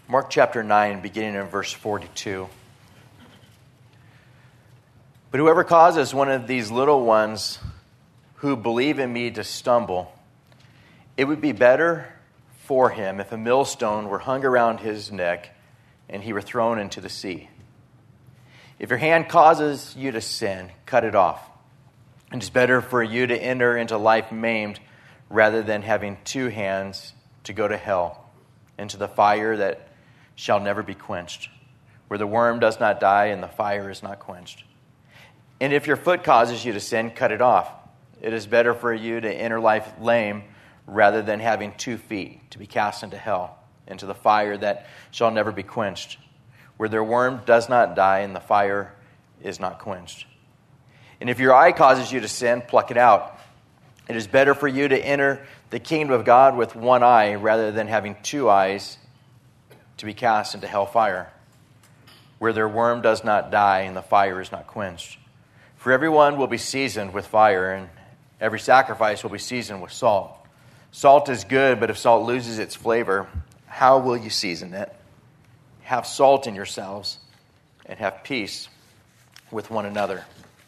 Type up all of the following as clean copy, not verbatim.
Mark chapter 9, beginning in verse 42. But whoever causes one of these little ones who believe in me to stumble, it would be better for him if a millstone were hung around his neck and he were thrown into the sea. If your hand causes you to sin, cut it off. It is better for you to enter into life maimed rather than having two hands to go to hell, into the fire that shall never be quenched, where the worm does not die and the fire is not quenched. And if your foot causes you to sin, cut it off. It is better for you to enter life lame rather than having 2 feet to be cast into hell, into the fire that shall never be quenched, where their worm does not die and the fire is not quenched. And if your eye causes you to sin, pluck it out. It is better for you to enter the kingdom of God with one eye rather than having 2 eyes to be cast into hellfire, where their worm does not die and the fire is not quenched. For everyone will be seasoned with fire, and every sacrifice will be seasoned with salt. Salt is good, but if salt loses its flavor, how will you season it? Have salt in yourselves, and have peace with one another.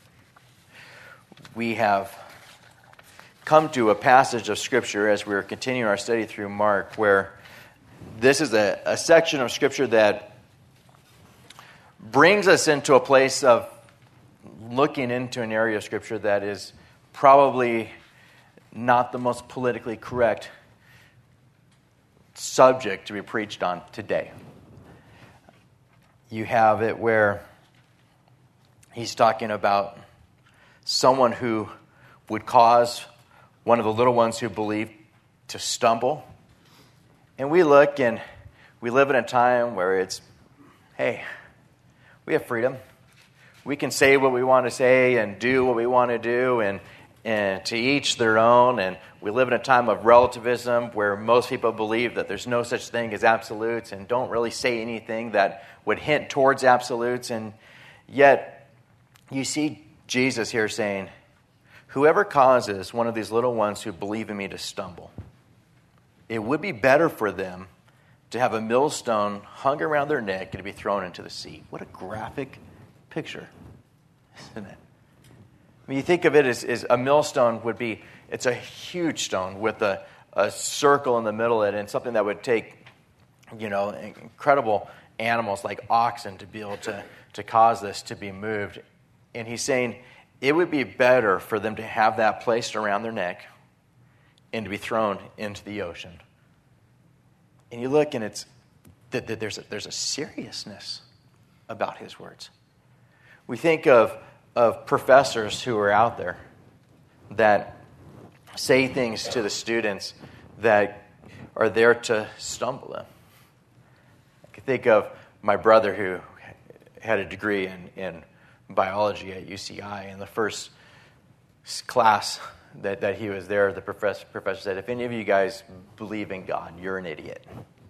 We have come to a passage of Scripture as we're continuing our study through Mark, where this is a section of Scripture that brings us into a place of looking into an area of Scripture that is probably not the most politically correct subject to be preached on today. You have it where he's talking about someone who would cause one of the little ones who believe to stumble. And we look and we live in a time where it's, hey, we have freedom. We can say what we want to say and do what we want to do, and to each their own. And we live in a time of relativism where most people believe that there's no such thing as absolutes and don't really say anything that would hint towards absolutes. And yet you see Jesus here saying, whoever causes one of these little ones who believe in me to stumble, it would be better for them to have a millstone hung around their neck and to be thrown into the sea. What a graphic picture, isn't it? I mean, you think of it as a millstone would be, it's a huge stone with a circle in the middle of it, and something that would take, incredible animals like oxen to be able to cause this to be moved. And he's saying it would be better for them to have that placed around their neck and to be thrown into the ocean. And you look, and it's there's a seriousness about his words. We think of professors who are out there that say things to the students that are there to stumble them. I can think of my brother who had a degree in biology at UCI, and the first class that he was there, the professor said, if any of you guys believe in God, you're an idiot.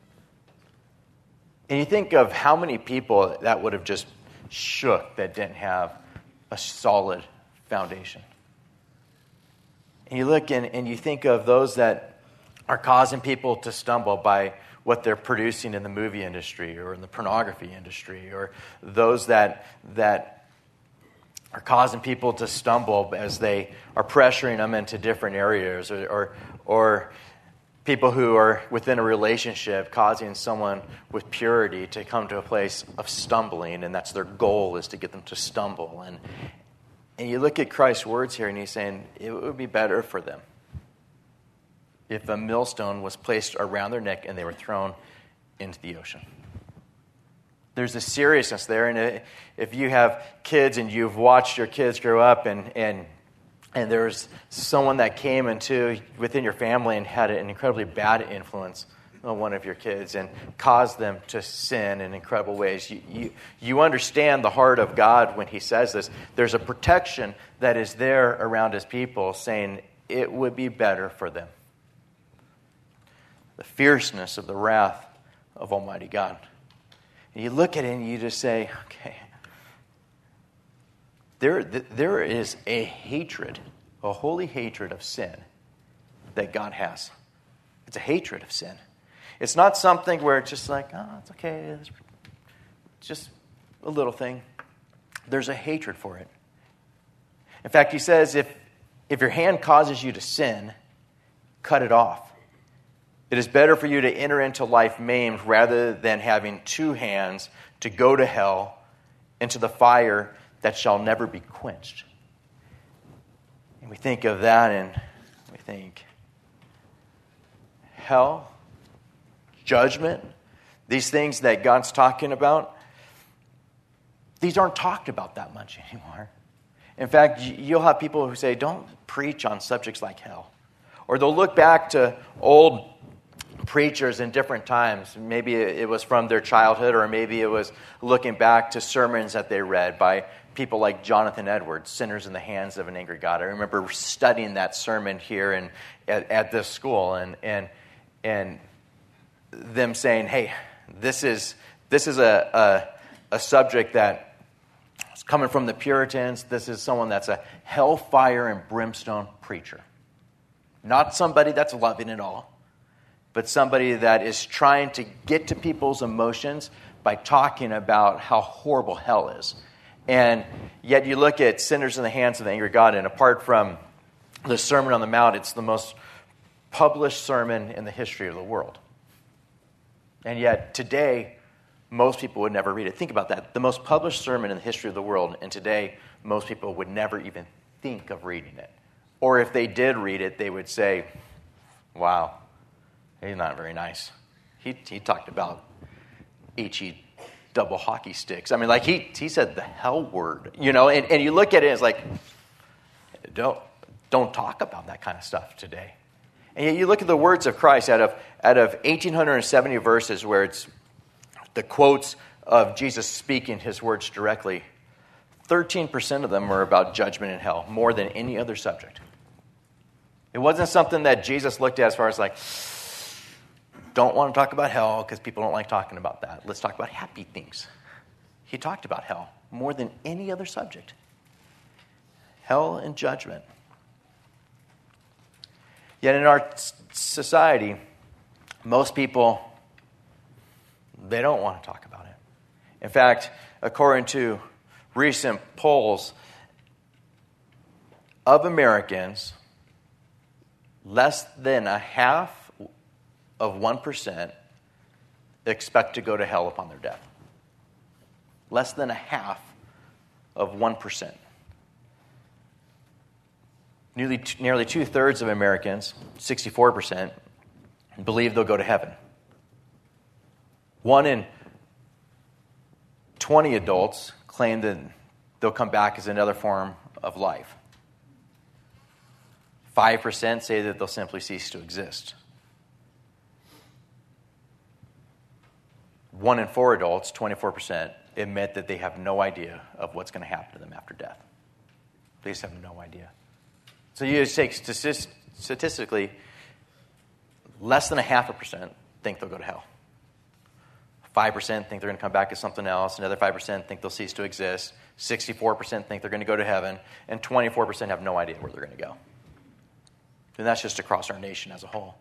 And you think of how many people that would have just shook that didn't have a solid foundation. And you look and you think of those that are causing people to stumble by what they're producing in the movie industry or in the pornography industry, or those that are causing people to stumble as they are pressuring them into different areas, or people who are within a relationship causing someone with purity to come to a place of stumbling, and that's their goal, is to get them to stumble. And you look at Christ's words here, and he's saying it would be better for them if a millstone was placed around their neck and they were thrown into the ocean. There's a seriousness there, and if you have kids and you've watched your kids grow up, and there's someone that came into within your family and had an incredibly bad influence on one of your kids and caused them to sin in incredible ways, you understand the heart of God when he says this. There's a protection that is there around his people, saying it would be better for them. The fierceness of the wrath of Almighty God. And you look at it and you just say, okay, there is a hatred, a holy hatred of sin that God has. It's a hatred of sin. It's not something where it's just like, oh, it's okay. It's just a little thing. There's a hatred for it. In fact, he says, if your hand causes you to sin, cut it off. It is better for you to enter into life maimed rather than having two hands to go to hell, into the fire that shall never be quenched. And we think of that and we think, hell, judgment, these things that God's talking about, these aren't talked about that much anymore. In fact, you'll have people who say, don't preach on subjects like hell. Or they'll look back to old preachers in different times. Maybe it was from their childhood, or maybe it was looking back to sermons that they read by people like Jonathan Edwards, Sinners in the Hands of an Angry God. I remember studying that sermon here at this school, and them saying, hey, this is a subject that is coming from the Puritans. This is someone that's a hellfire and brimstone preacher. Not somebody that's loving it all, but somebody that is trying to get to people's emotions by talking about how horrible hell is. And yet you look at Sinners in the Hands of the Angry God, and apart from the Sermon on the Mount, it's the most published sermon in the history of the world. And yet today, most people would never read it. Think about that. The most published sermon in the history of the world, and today, most people would never even think of reading it. Or if they did read it, they would say, wow, he's not very nice. He talked about HE double hockey sticks. I mean, like he said the hell word, and you look at it and it's like, don't talk about that kind of stuff today. And yet you look at the words of Christ out of 1,870 verses where it's the quotes of Jesus speaking his words directly, 13% of them are about judgment and hell, more than any other subject. It wasn't something that Jesus looked at as far as like, don't want to talk about hell because people don't like talking about that. Let's talk about happy things. He talked about hell more than any other subject. Hell and judgment. Yet in our society, most people, they don't want to talk about it. In fact, according to recent polls of Americans, less than a half of 1% expect to go to hell upon their death. Less than a half of 1%. Nearly 2/3 of Americans, 64%, believe they'll go to heaven. 1 in 20 adults claim that they'll come back as another form of life. 5% say that they'll simply cease to exist. 1 in 4 adults, 24%, admit that they have no idea of what's going to happen to them after death. They just have no idea. So you just take statistically, less than 0.5% think they'll go to hell. 5% think they're going to come back as something else. Another 5% think they'll cease to exist. 64% think they're going to go to heaven. And 24% have no idea where they're going to go. And that's just across our nation as a whole.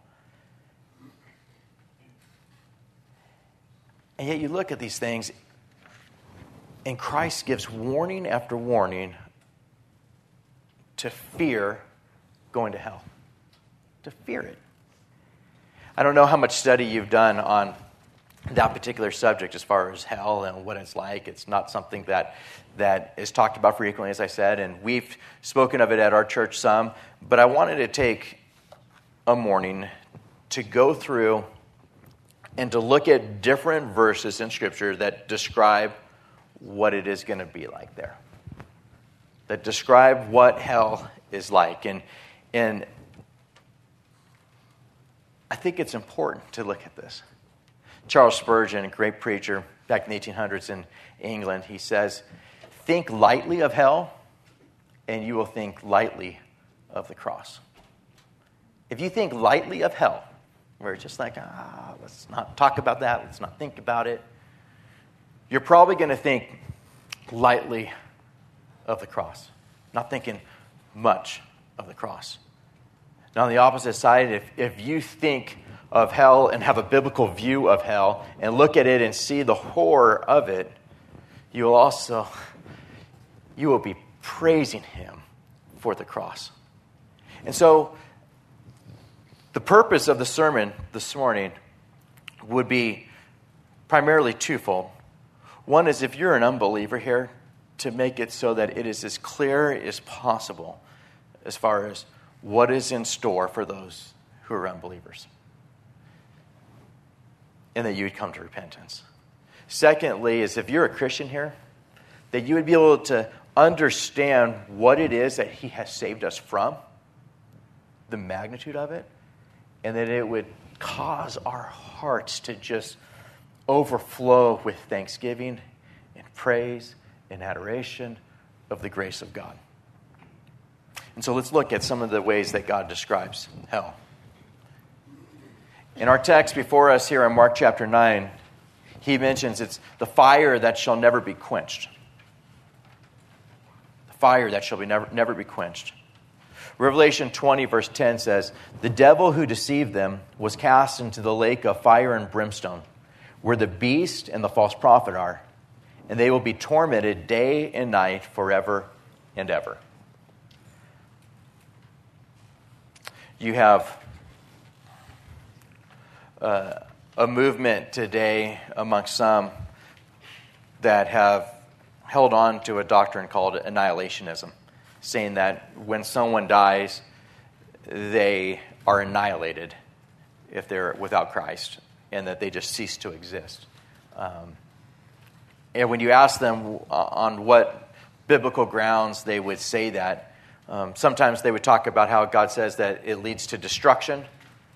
And yet you look at these things, and Christ gives warning after warning to fear going to hell. To fear it. I don't know how much study you've done on that particular subject as far as hell and what it's like. It's not something that is talked about frequently, as I said, and we've spoken of it at our church some, but I wanted to take a morning to go through and to look at different verses in Scripture that describe what it is going to be like there. That describe what hell is like. And I think it's important to look at this. Charles Spurgeon, a great preacher back in the 1800s in England, he says, think lightly of hell, and you will think lightly of the cross. If you think lightly of hell, where it's just like, let's not talk about that, let's not think about it, you're probably going to think lightly of the cross, not thinking much of the cross. Now, on the opposite side, if you think of hell and have a biblical view of hell and look at it and see the horror of it, you will be praising him for the cross. And so the purpose of the sermon this morning would be primarily twofold. One is, if you're an unbeliever here, to make it so that it is as clear as possible as far as what is in store for those who are unbelievers, and that you would come to repentance. Secondly is, if you're a Christian here, that you would be able to understand what it is that he has saved us from, the magnitude of it, and that it would cause our hearts to just overflow with thanksgiving and praise and adoration of the grace of God. And so let's look at some of the ways that God describes hell. In our text before us here in Mark chapter 9, he mentions it's the fire that shall never be quenched. The fire that shall never be quenched. Revelation 20 verse 10 says, "The devil who deceived them was cast into the lake of fire and brimstone, where the beast and the false prophet are, and they will be tormented day and night forever and ever." You have a movement today amongst some that have held on to a doctrine called annihilationism, saying that when someone dies, they are annihilated if they're without Christ, and that they just cease to exist. And when you ask them on what biblical grounds they would say that, sometimes they would talk about how God says that it leads to destruction.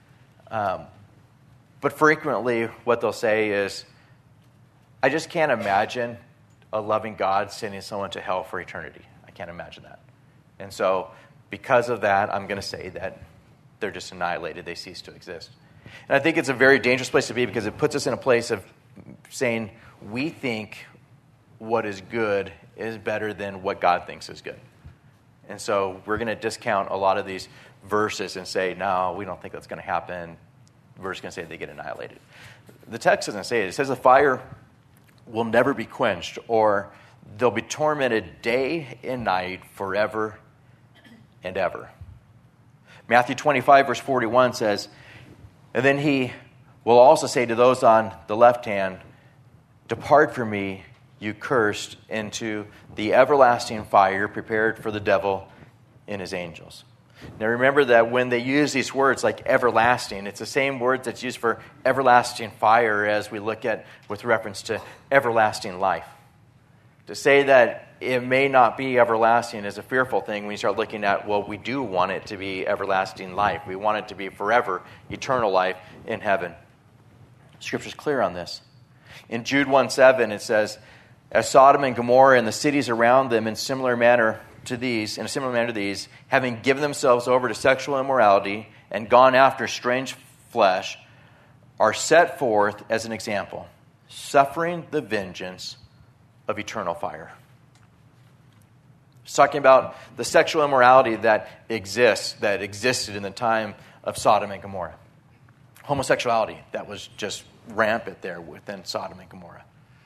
But frequently what they'll say is, I just can't imagine a loving God sending someone to hell for eternity. I can't imagine that. And so because of that, I'm going to say that they're just annihilated. They cease to exist. And I think it's a very dangerous place to be, because it puts us in a place of saying we think what is good is better than what God thinks is good. And so we're going to discount a lot of these verses and say, no, we don't think that's going to happen. We're just going to say they get annihilated. The text doesn't say it. It says the fire will never be quenched, or they'll be tormented day and night forever and ever. Matthew 25 verse 41 says, "And then he will also say to those on the left hand, 'Depart from me, you cursed, into the everlasting fire prepared for the devil and his angels.'" Now remember that when they use these words like everlasting, it's the same word that's used for everlasting fire as we look at with reference to everlasting life. To say that it may not be everlasting is a fearful thing when you start looking at, well, we do want it to be everlasting life. We want it to be forever, eternal life in heaven. Scripture's clear on this. In Jude 1:7 it says, "As Sodom and Gomorrah and the cities around them in a similar manner to these, having given themselves over to sexual immorality and gone after strange flesh, are set forth as an example, suffering the vengeance of eternal fire." It's talking about the sexual immorality that existed in the time of Sodom and Gomorrah. Homosexuality that was just rampant there within Sodom and Gomorrah.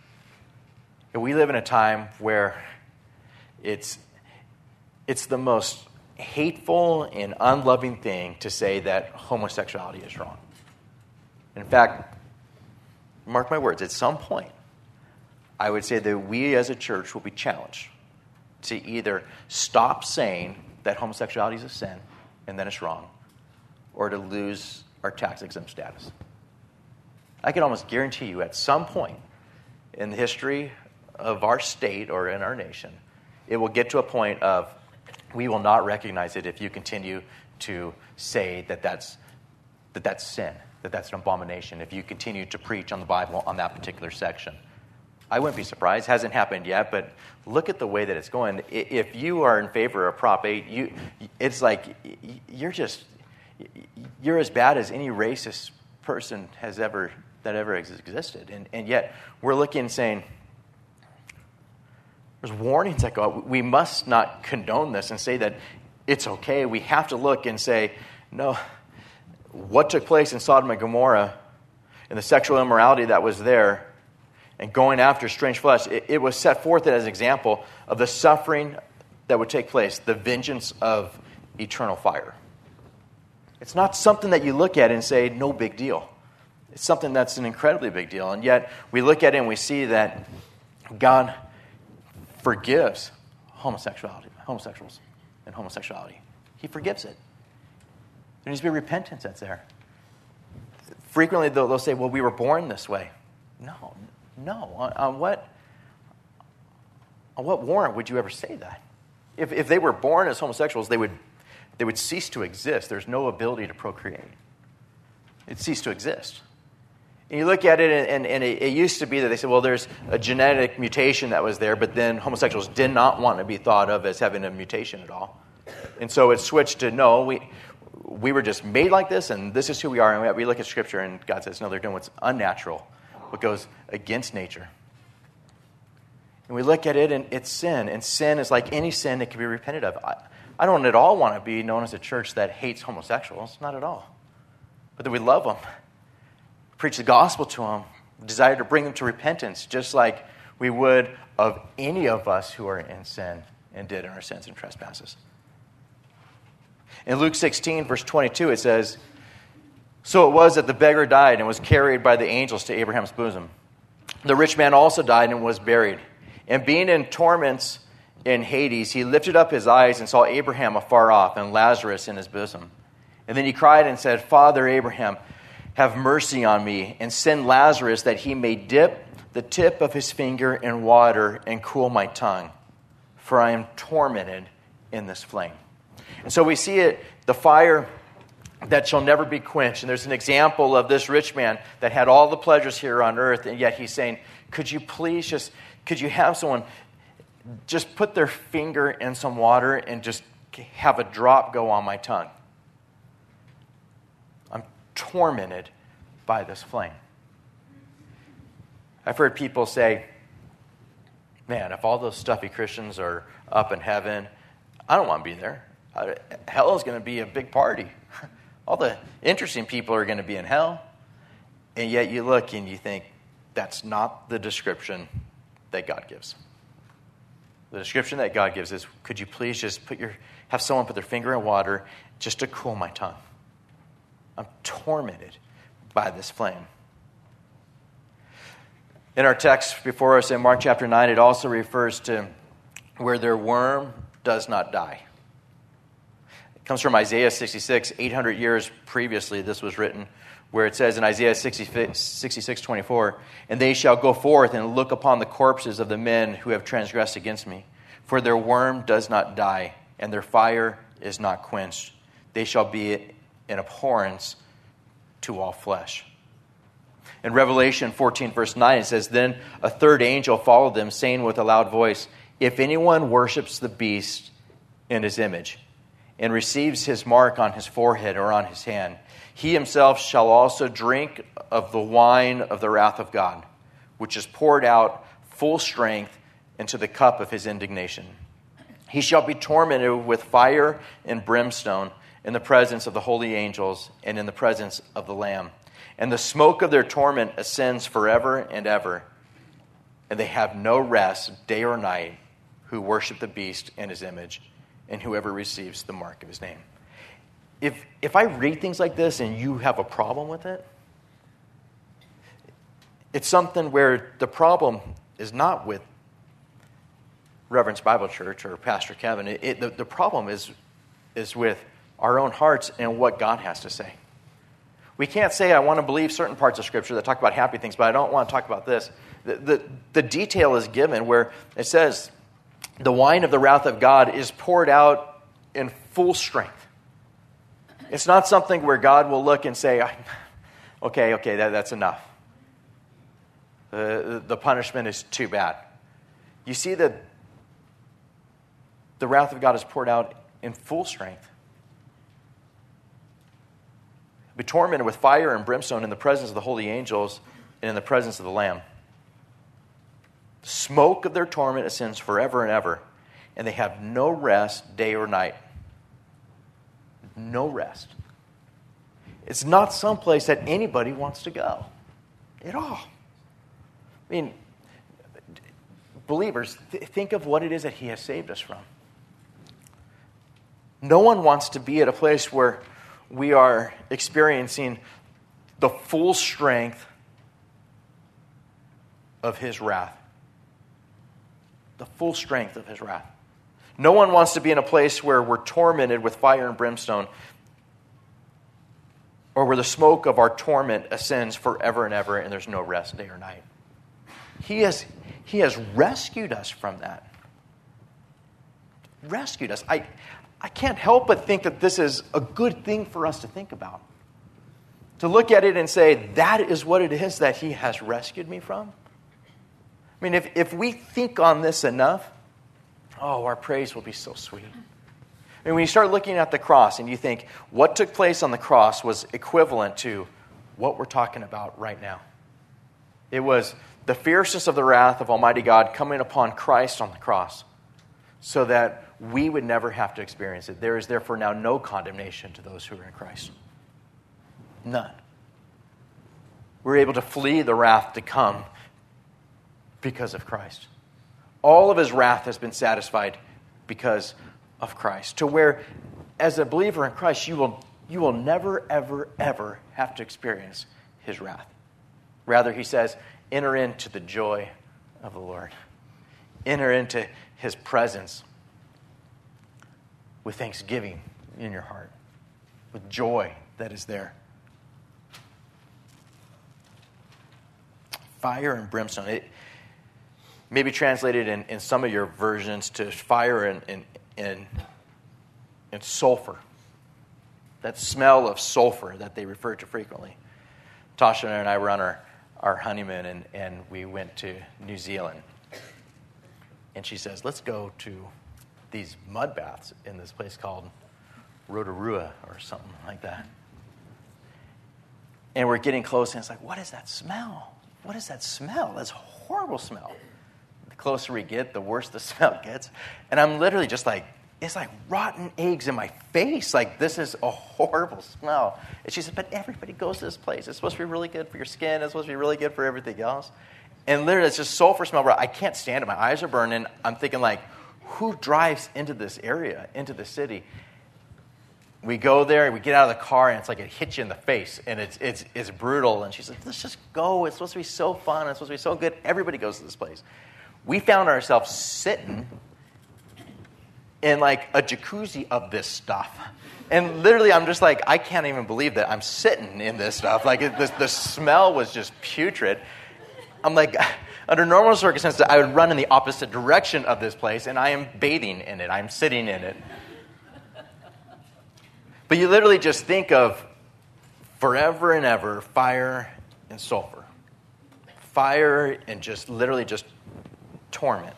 And we live in a time where it's the most hateful and unloving thing to say that homosexuality is wrong. In fact, mark my words, at some point, I would say that we as a church will be challenged to either stop saying that homosexuality is a sin and that it's wrong, or to lose our tax-exempt status. I can almost guarantee you at some point in the history of our state or in our nation, it will get to a point of we will not recognize it if you continue to say that that's sin, that that's an abomination, if you continue to preach on the Bible on that particular section. I wouldn't be surprised. It hasn't happened yet, but look at the way that it's going. If you are in favor of Prop 8, it's like you're as bad as any racist person that ever existed. And yet we're looking and saying, there's warnings that go out. We must not condone this and say that it's okay. We have to look and say, no, what took place in Sodom and Gomorrah and the sexual immorality that was there and going after strange flesh, it was set forth as an example of the suffering that would take place, the vengeance of eternal fire. It's not something that you look at and say, no big deal. It's something that's an incredibly big deal. And yet, we look at it and we see that God forgives homosexuals and homosexuality. He forgives it. There needs to be repentance that's there. Frequently, they'll say, well, we were born this way. No. On what warrant would you ever say that? If they were born as homosexuals, they would cease to exist. There's no ability to procreate. It ceased to exist. And you look at it, and it used to be that they said, well, there's a genetic mutation that was there, but then homosexuals did not want to be thought of as having a mutation at all. And so it switched to, no, we were just made like this, and this is who we are. And we look at Scripture, and God says, no, they're doing what's unnatural, what goes against nature. And we look at it, and it's sin. And sin is like any sin that can be repented of. I don't at all want to be known as a church that hates homosexuals. Not at all. But that we love them. Preach the gospel to them. Desire to bring them to repentance, just like we would of any of us who are in sin and did in our sins and trespasses. In Luke 16, verse 22, it says, so it was that the beggar died and was carried by the angels to Abraham's bosom. The rich man also died and was buried. And being in torments in Hades, he lifted up his eyes and saw Abraham afar off and Lazarus in his bosom. And then he cried and said, Father Abraham, have mercy on me, and send Lazarus that he may dip the tip of his finger in water and cool my tongue, for I am tormented in this flame. And so we see it, the fire that shall never be quenched. And there's an example of this rich man that had all the pleasures here on earth, and yet he's saying, could you have someone just put their finger in some water and just have a drop go on my tongue? I'm tormented by this flame. I've heard people say, man, if all those stuffy Christians are up in heaven, I don't want to be there. Hell is going to be a big party. All the interesting people are going to be in hell. And yet you look and you think, that's not the description that God gives. The description that God gives is, could you please just have someone put their finger in water just to cool my tongue? I'm tormented by this flame. In our text before us in Mark chapter 9, it also refers to where their worm does not die. It comes from Isaiah 66, 800 years previously this was written, where it says in Isaiah 66:24, and they shall go forth and look upon the corpses of the men who have transgressed against me. For their worm does not die, and their fire is not quenched. They shall be an abhorrence to all flesh. In Revelation 14, verse 9, it says, then a third angel followed them, saying with a loud voice, if anyone worships the beast in his image, and receives his mark on his forehead or on his hand, he himself shall also drink of the wine of the wrath of God, which is poured out full strength into the cup of his indignation. He shall be tormented with fire and brimstone in the presence of the holy angels and in the presence of the Lamb. And the smoke of their torment ascends forever and ever. And they have no rest day or night who worship the beast in his image and whoever receives the mark of his name. If I read things like this and you have a problem with it, it's something where the problem is not with Reverend's Bible Church or Pastor Kevin. The problem is with our own hearts and what God has to say. We can't say, I want to believe certain parts of Scripture that talk about happy things, but I don't want to talk about this. The detail is given where it says, the wine of the wrath of God is poured out in full strength. It's not something where God will look and say, okay, that's enough. The punishment is too bad. You see that the wrath of God is poured out in full strength. Be tormented with fire and brimstone in the presence of the holy angels and in the presence of the Lamb. The smoke of their torment ascends forever and ever, and they have no rest day or night. No rest. It's not someplace that anybody wants to go at all. I mean, believers, think of what it is that he has saved us from. No one wants to be at a place where we are experiencing the full strength of his wrath. The full strength of his wrath. No one wants to be in a place where we're tormented with fire and brimstone, or where the smoke of our torment ascends forever and ever, and there's no rest day or night. He has rescued us from that. Rescued us. I can't help but think that this is a good thing for us to think about. To look at it and say, that is what it is that he has rescued me from. I mean, if we think on this enough, our praise will be so sweet. I mean, when you start looking at the cross and you think, what took place on the cross was equivalent to what we're talking about right now. It was the fierceness of the wrath of Almighty God coming upon Christ on the cross so that we would never have to experience it. There is therefore now no condemnation to those who are in Christ. None. We're able to flee the wrath to come because of Christ. All of his wrath has been satisfied because of Christ. To where, as a believer in Christ, you will never, ever, ever have to experience his wrath. Rather, he says, enter into the joy of the Lord. Enter into his presence with thanksgiving in your heart, with joy that is there. Fire and brimstone. It may be translated in some of your versions to fire and sulfur. That smell of sulfur that they refer to frequently. Tasha and I were on our honeymoon and we went to New Zealand. And she says, let's go to these mud baths in this place called Rotorua or something like that. And we're getting close and it's like, what is that smell? What is that smell? That's a horrible smell. The closer we get, the worse the smell gets. And I'm literally just like, it's like rotten eggs in my face. Like, this is a horrible smell. And she said, but everybody goes to this place. It's supposed to be really good for your skin. It's supposed to be really good for everything else. And literally, it's just sulfur smell. I can't stand it. My eyes are burning. I'm thinking, like, who drives into this area, into the city? We go there, we get out of the car, and it's like it hits you in the face, and it's brutal. And she's like, let's just go. It's supposed to be so fun. It's supposed to be so good. Everybody goes to this place. We found ourselves sitting in like a jacuzzi of this stuff. And literally, I'm just like, I can't even believe that I'm sitting in this stuff. Like, the smell was just putrid. I'm like, under normal circumstances, I would run in the opposite direction of this place, and I am bathing in it. I'm sitting in it. But you literally just think of forever and ever fire and sulfur. Fire and just literally just torment.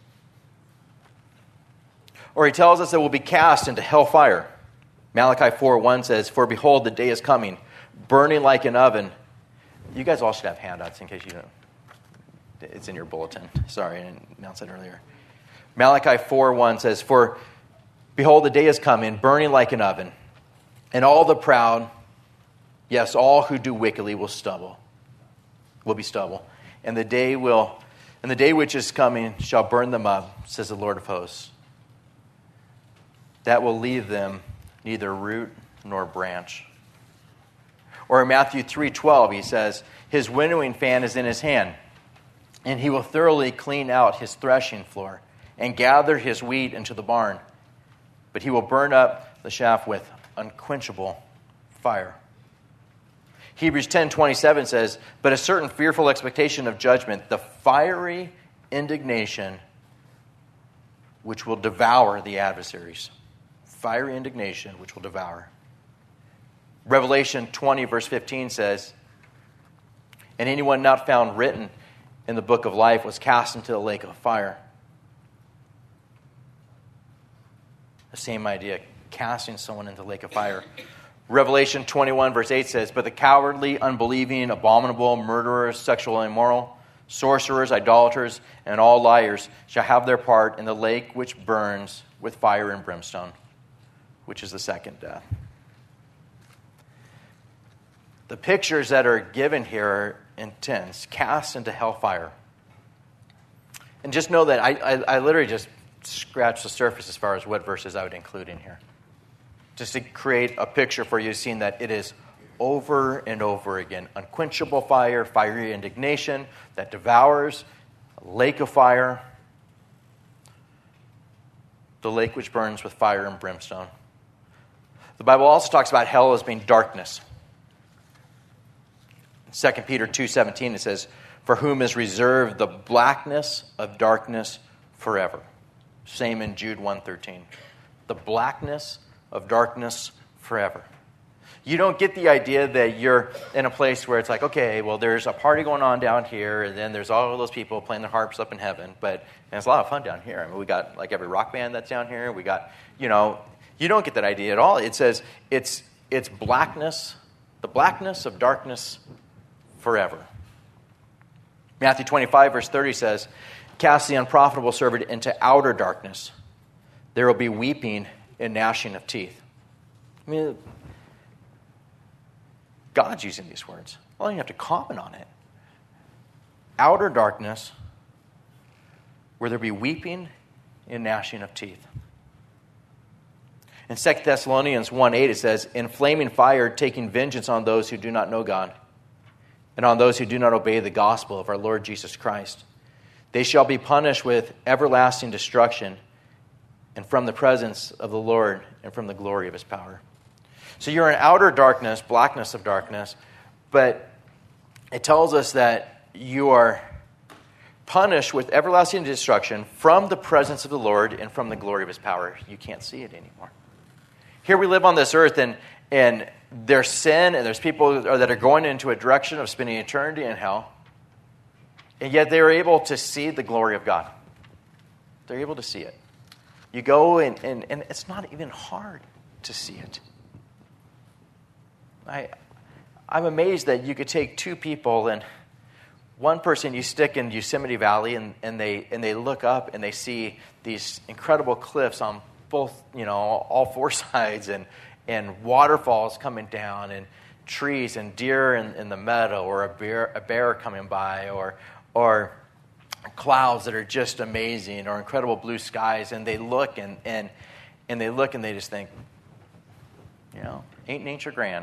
Or he tells us that we'll be cast into hellfire. Malachi 4:1 says, for behold, the day is coming, burning like an oven. You guys all should have handouts in case you don't. It's in your bulletin. Sorry, I didn't announce it earlier. Malachi 4:1 says, for behold, the day is coming, burning like an oven. And all the proud, yes, all who do wickedly will be stubble. And the day which is coming shall burn them up, says the Lord of hosts. That will leave them neither root nor branch. Or in Matthew 3:12, he says, his winnowing fan is in his hand, and he will thoroughly clean out his threshing floor and gather his wheat into the barn. But he will burn up the chaff with unquenchable fire. Hebrews 10:27 says, but a certain fearful expectation of judgment, the fiery indignation which will devour the adversaries. Fiery indignation which will devour. Revelation 20 verse 15 says, and anyone not found written in the book of life was cast into the lake of fire. The same idea, casting someone into the lake of fire. Revelation 21 verse 8 says, but the cowardly, unbelieving, abominable, murderers, sexual immoral, sorcerers, idolaters, and all liars shall have their part in the lake which burns with fire and brimstone, which is the second death. The pictures that are given here are intense. Cast into hellfire. And just know that I literally just scratched the surface as far as what verses I would include in here. Just to create a picture for you, seeing that it is over and over again. Unquenchable fire, fiery indignation that devours, a lake of fire, the lake which burns with fire and brimstone. The Bible also talks about hell as being darkness. In 2 Peter 2:17 it says, "For whom is reserved the blackness of darkness forever." Same in Jude 1:13. The blackness of darkness forever. You don't get the idea that you're in a place where it's like, okay, well, there's a party going on down here, and then there's all of those people playing their harps up in heaven, but it's a lot of fun down here. I mean, we got like every rock band that's down here. We got, you don't get that idea at all. It says it's blackness, the blackness of darkness forever. Matthew 25, verse 30 says, "Cast the unprofitable servant into outer darkness. There will be weeping and gnashing of teeth." I mean, God's using these words. I don't even have to comment on it. Outer darkness, where there be weeping and gnashing of teeth. In 2 Thessalonians 1:8 it says, "In flaming fire, taking vengeance on those who do not know God, and on those who do not obey the gospel of our Lord Jesus Christ. They shall be punished with everlasting destruction, and from the presence of the Lord and from the glory of his power." So you're in outer darkness, blackness of darkness, but it tells us that you are punished with everlasting destruction from the presence of the Lord and from the glory of his power. You can't see it anymore. Here we live on this earth, and there's sin, and there's people that are going into a direction of spending eternity in hell, and yet they're able to see the glory of God. They're able to see it. You go, and it's not even hard to see it. I'm amazed that you could take two people, and one person you stick in Yosemite Valley, and they look up and they see these incredible cliffs on both, all four sides, and waterfalls coming down, and trees and deer in the meadow, or a bear coming by, or clouds that are just amazing, or incredible blue skies, and they look and they look and they just think, ain't nature grand?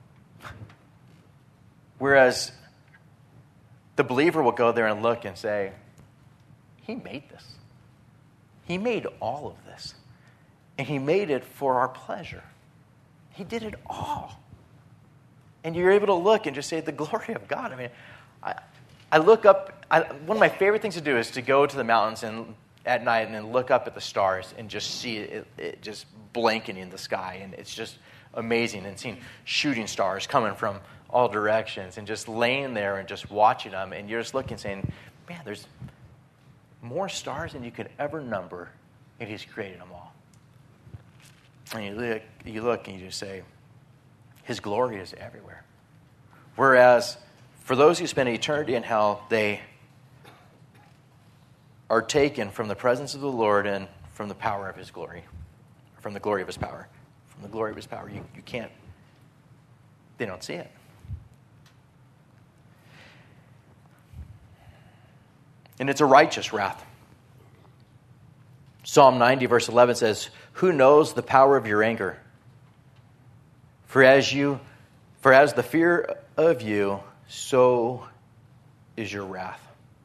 Whereas the believer will go there and look and say, he made this. He made all of this. And he made it for our pleasure. He did it all. And you're able to look and just say, the glory of God. I mean, I look up, one of my favorite things to do is to go to the mountains and at night and then look up at the stars and just see it just blanketing in the sky. And it's just amazing. And seeing shooting stars coming from all directions and just laying there and just watching them. And you're just looking saying, man, there's more stars than you could ever number, and he's created them all. And you look and you just say, his glory is everywhere. Whereas for those who spend eternity in hell, they are taken from the presence of the Lord and from the power of his glory, from the glory of his power. From the glory of his power. You can't, they don't see it. And it's a righteous wrath. Psalm 90 verse 11 says, "Who knows the power of your anger? For as the fear of you, so is your wrath."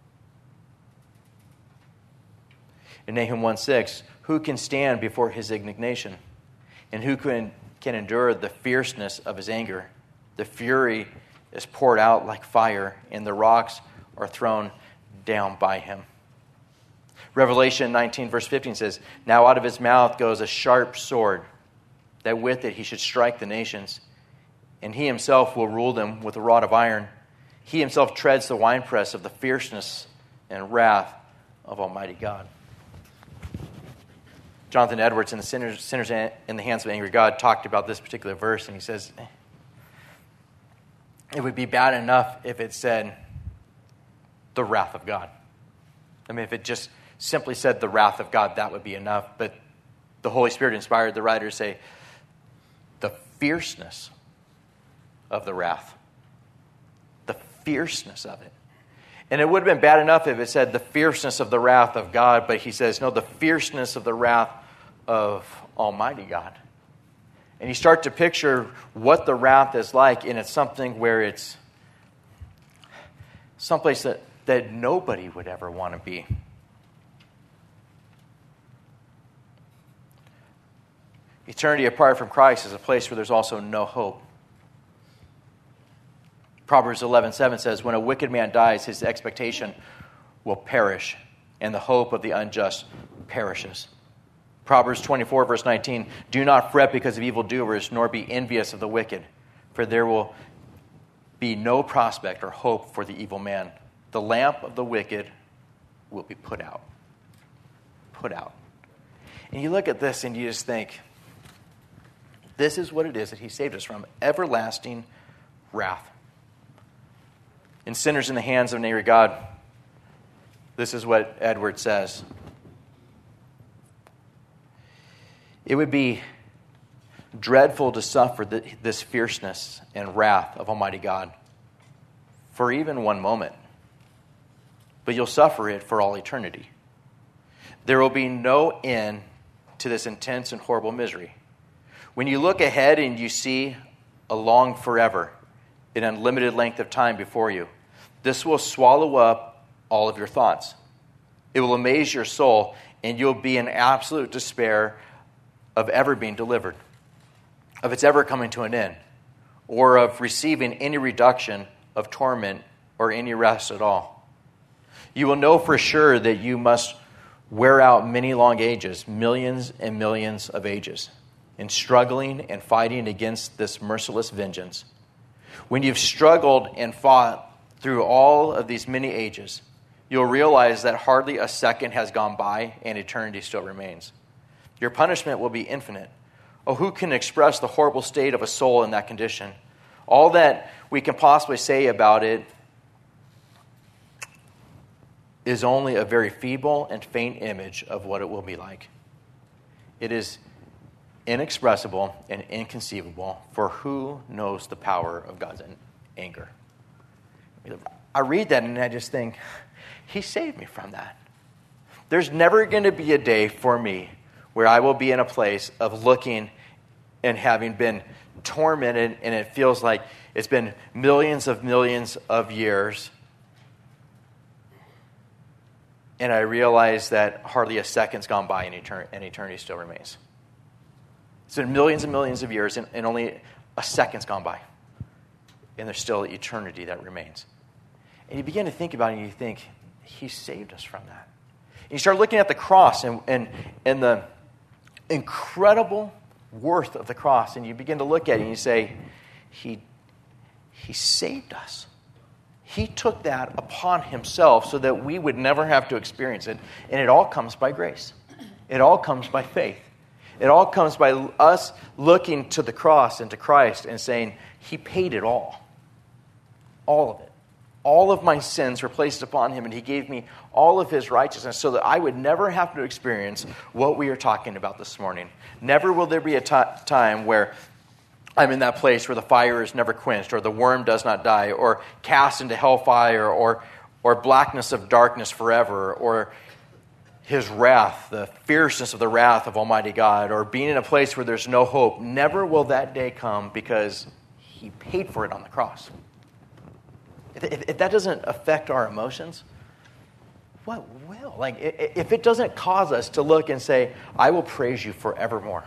In Nahum 1:6, "Who can stand before his indignation? And who can endure the fierceness of his anger? The fury is poured out like fire, and the rocks are thrown down by him." Revelation 19 verse 15 says, "Now out of his mouth goes a sharp sword, that with it he should strike the nations, and he himself will rule them with a rod of iron. He himself treads the winepress of the fierceness and wrath of Almighty God." Jonathan Edwards in the Sinners in the Hands of Angry God talked about this particular verse, and he says, it would be bad enough if it said the wrath of God. I mean, if it just simply said the wrath of God, that would be enough. But the Holy Spirit inspired the writer to say the fierceness of the wrath fierceness of it. And it would have been bad enough if it said the fierceness of the wrath of God, but he says, no, the fierceness of the wrath of Almighty God. And you start to picture what the wrath is like, and it's something where it's someplace that nobody would ever want to be. Eternity apart from Christ is a place where there's also no hope. Proverbs 11:7 says, when a wicked man dies, his expectation will perish, and the hope of the unjust perishes. Proverbs 24, verse 19, do not fret because of evildoers, nor be envious of the wicked, for there will be no prospect or hope for the evil man. The lamp of the wicked will be put out. Put out. And you look at this and you just think, this is what it is that he saved us from, everlasting wrath. In Sinners in the Hands of an Angry God, this is what Edward says. It would be dreadful to suffer this fierceness and wrath of Almighty God for even one moment. But you'll suffer it for all eternity. There will be no end to this intense and horrible misery. When you look ahead and you see a long forever, an unlimited length of time before you, this will swallow up all of your thoughts. It will amaze your soul, and you'll be in absolute despair of ever being delivered, of its ever coming to an end, or of receiving any reduction of torment or any rest at all. You will know for sure that you must wear out many long ages, millions and millions of ages, in struggling and fighting against this merciless vengeance. When you've struggled and fought through all of these many ages, you'll realize that hardly a second has gone by and eternity still remains. Your punishment will be infinite. Oh, who can express the horrible state of a soul in that condition? All that we can possibly say about it is only a very feeble and faint image of what it will be like. It is inexpressible and inconceivable, for who knows the power of God's anger? I read that and I just think, he saved me from that. There's never going to be a day for me where I will be in a place of looking and having been tormented, and it feels like it's been millions of years, and I realize that hardly a second's gone by and eternity still remains. It's been millions and millions of years, and only a second's gone by, and there's still eternity that remains. And you begin to think about it, and you think, he saved us from that. And you start looking at the cross and the incredible worth of the cross, and you begin to look at it and you say, he saved us. He took that upon himself so that we would never have to experience it. And it all comes by grace. It all comes by faith. It all comes by us looking to the cross and to Christ and saying, he paid it all. All of it. All of my sins were placed upon him, and he gave me all of his righteousness so that I would never have to experience what we are talking about this morning. Never will there be a time where I'm in that place where the fire is never quenched, or the worm does not die, or cast into hellfire, or blackness of darkness forever, or his wrath, the fierceness of the wrath of Almighty God, or being in a place where there's no hope. Never will that day come, because he paid for it on the cross. If that doesn't affect our emotions, what will? Like, if it doesn't cause us to look and say, I will praise you forevermore.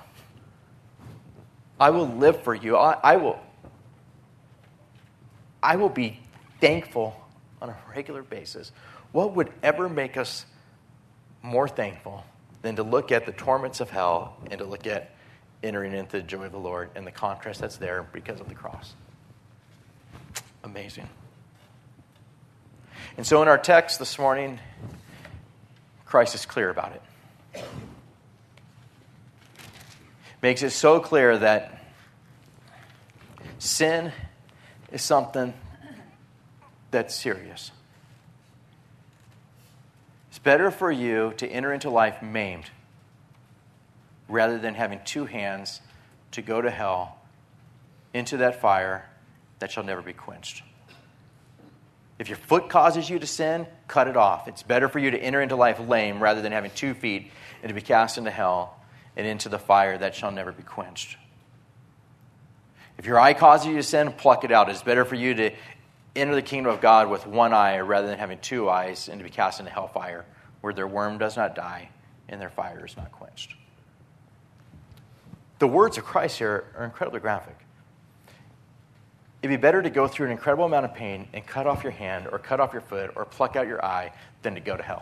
I will live for you. I will be thankful on a regular basis. What would ever make us more thankful than to look at the torments of hell and to look at entering into the joy of the Lord and the contrast that's there because of the cross? Amazing. And so in our text this morning, Christ is clear about it. Makes it so clear that sin is something that's serious. It's better for you to enter into life maimed rather than having two hands to go to hell into that fire that shall never be quenched. If your foot causes you to sin, cut it off. It's better for you to enter into life lame rather than having 2 feet and to be cast into hell and into the fire that shall never be quenched. If your eye causes you to sin, pluck it out. It's better for you to enter the kingdom of God with 1 eye rather than having 2 eyes and to be cast into hellfire, where their worm does not die and their fire is not quenched. The words of Christ here are incredibly graphic. It'd be better to go through an incredible amount of pain and cut off your hand or cut off your foot or pluck out your eye than to go to hell.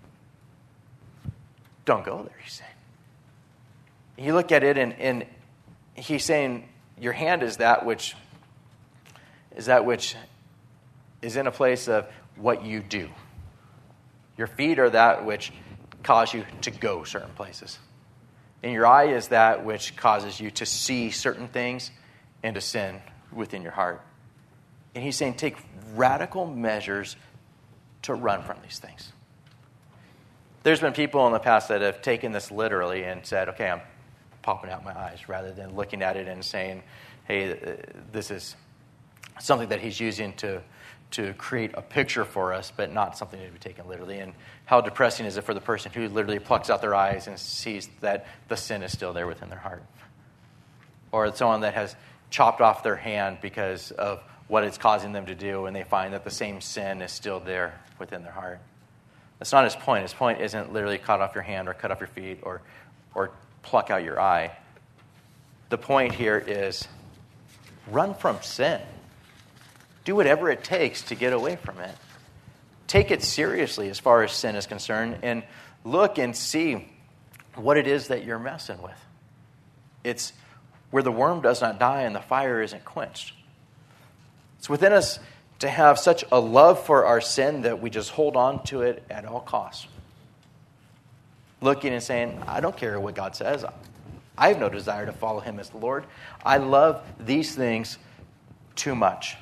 Don't go there, he's saying. You look at it and he's saying your hand is that which is in a place of what you do. Your feet are that which cause you to go certain places. And your eye is that which causes you to see certain things and to sin within your heart. And he's saying take radical measures to run from these things. There's been people in the past that have taken this literally and said, okay, I'm popping out my eyes, rather than looking at it and saying, hey, this is something that he's using to create a picture for us, but not something to be taken literally. And how depressing is it for the person who literally plucks out their eyes and sees that the sin is still there within their heart? Or someone that has chopped off their hand because of what it's causing them to do, and they find that the same sin is still there within their heart. That's not his point. His point isn't literally cut off your hand or cut off your feet or pluck out your eye. The point here is run from sin. Do whatever it takes to get away from it. Take it seriously as far as sin is concerned, and look and see what it is that you're messing with. It's where the worm does not die and the fire isn't quenched. It's within us to have such a love for our sin that we just hold on to it at all costs. Looking and saying, I don't care what God says. I have no desire to follow him as the Lord. I love these things too much.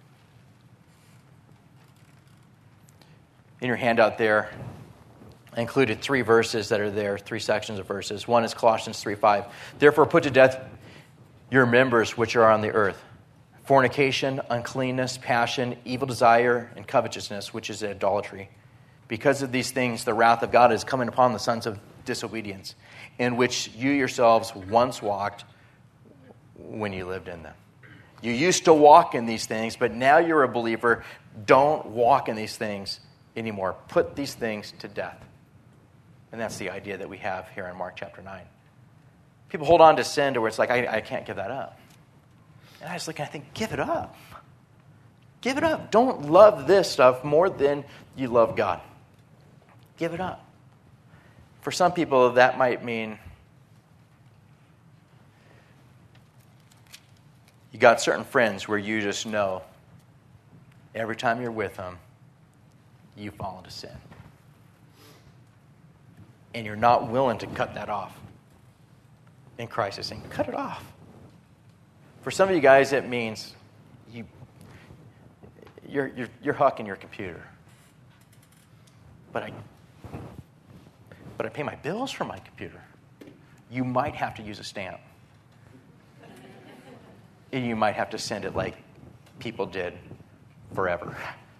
In your handout there, I included 3 verses that are there, 3 sections of verses. One is Colossians 3:5. Therefore put to death your members which are on the earth: fornication, uncleanness, passion, evil desire, and covetousness, which is idolatry. Because of these things, the wrath of God is coming upon the sons of disobedience, in which you yourselves once walked when you lived in them. You used to walk in these things, but now you're a believer. Don't walk in these things anymore. Put these things to death. And that's the idea that we have here in Mark chapter 9. People hold on to sin to where it's like, I can't give that up. And I was looking, I think, give it up. Give it up. Don't love this stuff more than you love God. Give it up. For some people, that might mean you got certain friends where you just know every time you're with them, you fall into sin. And you're not willing to cut that off. And Christ is saying, cut it off. For some of you guys, it means you're hucking your computer. But I pay my bills from my computer. You might have to use a stamp. And you might have to send it like people did forever.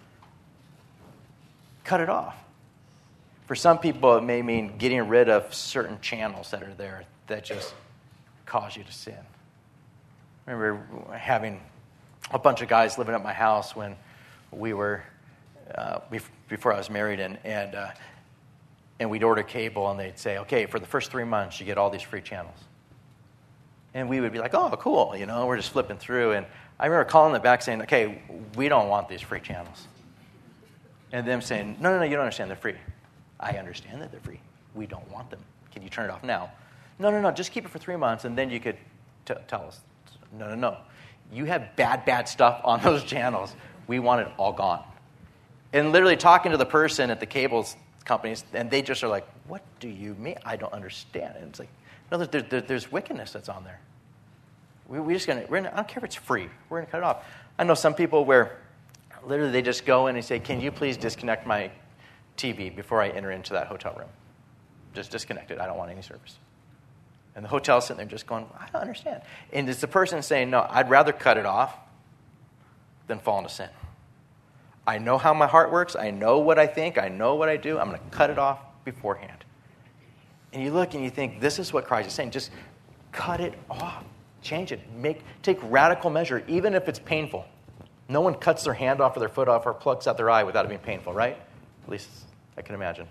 Cut it off. For some people, it may mean getting rid of certain channels that are there that just cause you to sin. I remember having a bunch of guys living at my house when we were, before I was married, and we'd order cable, and they'd say, okay, for the first 3 months, you get all these free channels. And we would be like, oh, cool, we're just flipping through. And I remember calling them back saying, okay, we don't want these free channels. And them saying, no, you don't understand, they're free. I understand that they're free. We don't want them. Can you turn it off now? No, just keep it for 3 months, and then you could tell us. No. You have bad stuff on those channels. We want it all gone. And literally talking to the person at the cables companies, and they just are like, what do you mean? I don't understand. And it's like, no, there's wickedness that's on there. I don't care if it's free. We're going to cut it off. I know some people where literally they just go in and say, can you please disconnect my TV before I enter into that hotel room? Just disconnect it. I don't want any service. And the hotel's sitting there just going, I don't understand. And it's the person saying, no, I'd rather cut it off than fall into sin. I know how my heart works. I know what I think. I know what I do. I'm going to cut it off beforehand. And you look and you think, this is what Christ is saying. Just cut it off. Change it. Take radical measure, even if it's painful. No one cuts their hand off or their foot off or plucks out their eye without it being painful, right? At least I can imagine.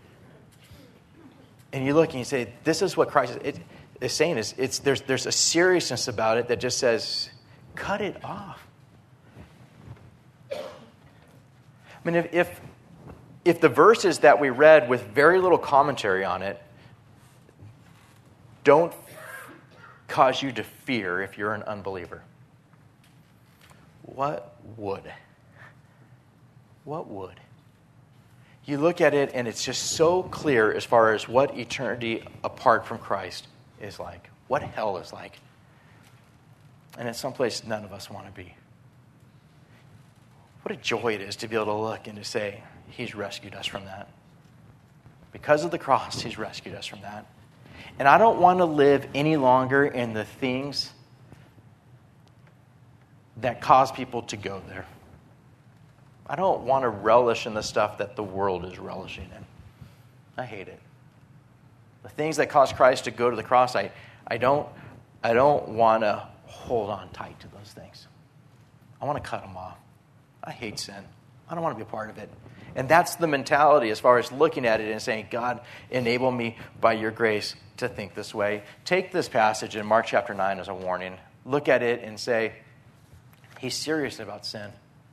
And you look and you say, this is what Christ is saying. There's a seriousness about it that just says, cut it off. I mean, if the verses that we read with very little commentary on it don't cause you to fear if you're an unbeliever, what would? What would? You look at it and it's just so clear as far as what eternity apart from Christ is like, what hell is like. And it's someplace none of us want to be. What a joy it is to be able to look and to say, he's rescued us from that. Because of the cross, he's rescued us from that. And I don't want to live any longer in the things that cause people to go there. I don't want to relish in the stuff that the world is relishing in. I hate it. The things that cause Christ to go to the cross, I don't want to hold on tight to those things. I want to cut them off. I hate sin. I don't want to be a part of it. And that's the mentality as far as looking at it and saying, God, enable me by your grace to think this way. Take this passage in Mark chapter 9 as a warning. Look at it and say, he's serious about sin.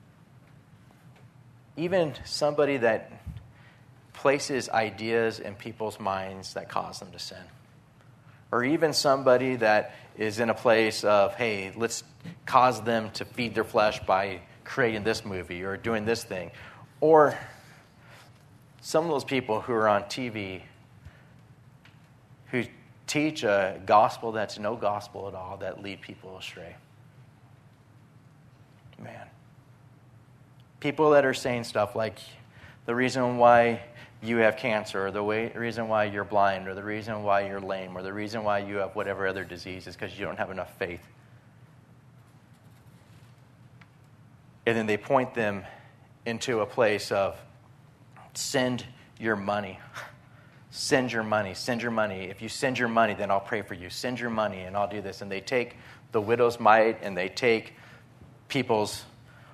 Even somebody that places ideas in people's minds that cause them to sin. Or even somebody that is in a place of, hey, let's cause them to feed their flesh by creating this movie or doing this thing. Or some of those people who are on TV who teach a gospel that's no gospel at all, that lead people astray. Man. People that are saying stuff like the reason why you have cancer, or the reason why you're blind, or the reason why you're lame, or the reason why you have whatever other disease is because you don't have enough faith. And then they point them into a place of send your money. Send your money. Send your money. If you send your money, then I'll pray for you. Send your money and I'll do this. And they take the widow's mite and they take people's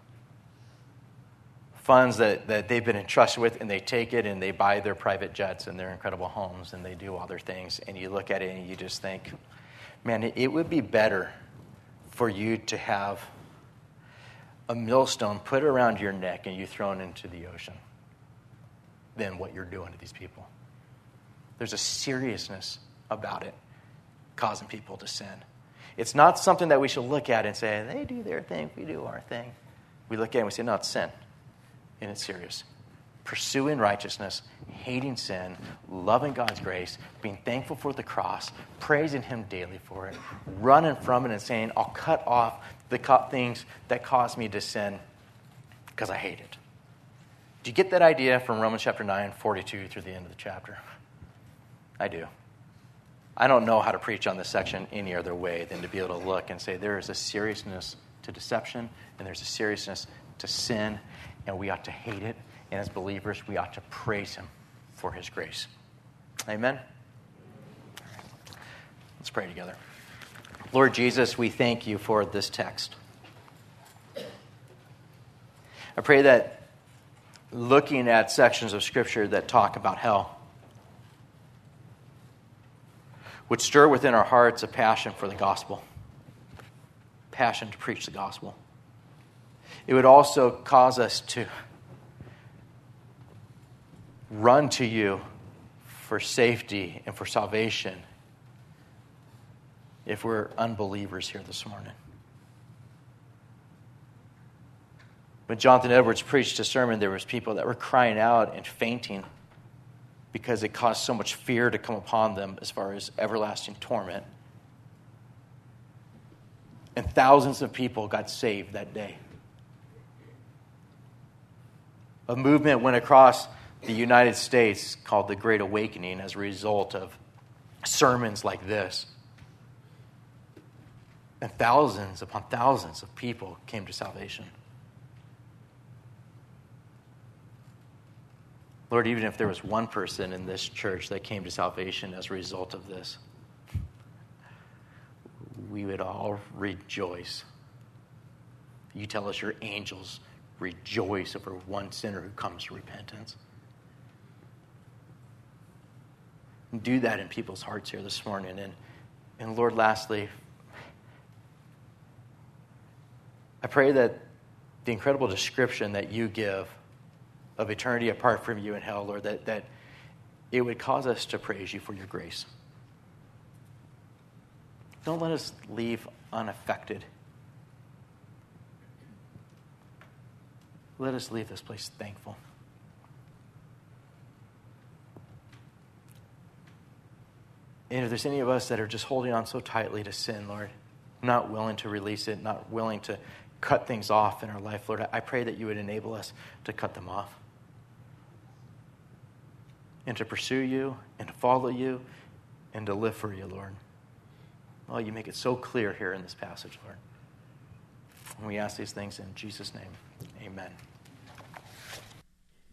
funds that they've been entrusted with, and they take it and they buy their private jets and their incredible homes and they do all their things. And you look at it and you just think, man, it would be better for you to have a millstone put around your neck and you thrown into the ocean than what you're doing to these people. There's a seriousness about it causing people to sin. It's not something that we should look at and say, they do their thing, we do our thing. We look at it and we say, no, it's sin. And it's serious. Pursuing righteousness, hating sin, loving God's grace, being thankful for the cross, praising him daily for it, running from it and saying, I'll cut off the things that cause me to sin because I hate it. Do you get that idea from Romans chapter 9, 42 through the end of the chapter? I do. I don't know how to preach on this section any other way than to be able to look and say there is a seriousness to deception and there's a seriousness to sin, and we ought to hate it. And as believers, we ought to praise him for his grace. Amen? Let's pray together. Lord Jesus, we thank you for this text. I pray that looking at sections of Scripture that talk about hell would stir within our hearts a passion for the gospel, passion to preach the gospel. It would also cause us to run to you for safety and for salvation if we're unbelievers here this morning. When Jonathan Edwards preached a sermon, there was people that were crying out and fainting because it caused so much fear to come upon them as far as everlasting torment. And thousands of people got saved that day. A movement went across the United States called the Great Awakening as a result of sermons like this. And thousands upon thousands of people came to salvation. Lord, even if there was one person in this church that came to salvation as a result of this, we would all rejoice. You tell us your angels rejoice over one sinner who comes to repentance. Do that in people's hearts here this morning. And Lord, lastly, I pray that the incredible description that you give of eternity apart from you in hell, Lord, that it would cause us to praise you for your grace. Don't let us leave unaffected. Let us leave this place thankful. And if there's any of us that are just holding on so tightly to sin, Lord, not willing to release it, not willing to cut things off in our life, Lord, I pray that you would enable us to cut them off and to pursue you and to follow you and to live for you, Lord. Oh, you make it so clear here in this passage, Lord. And we ask these things in Jesus' name. Amen.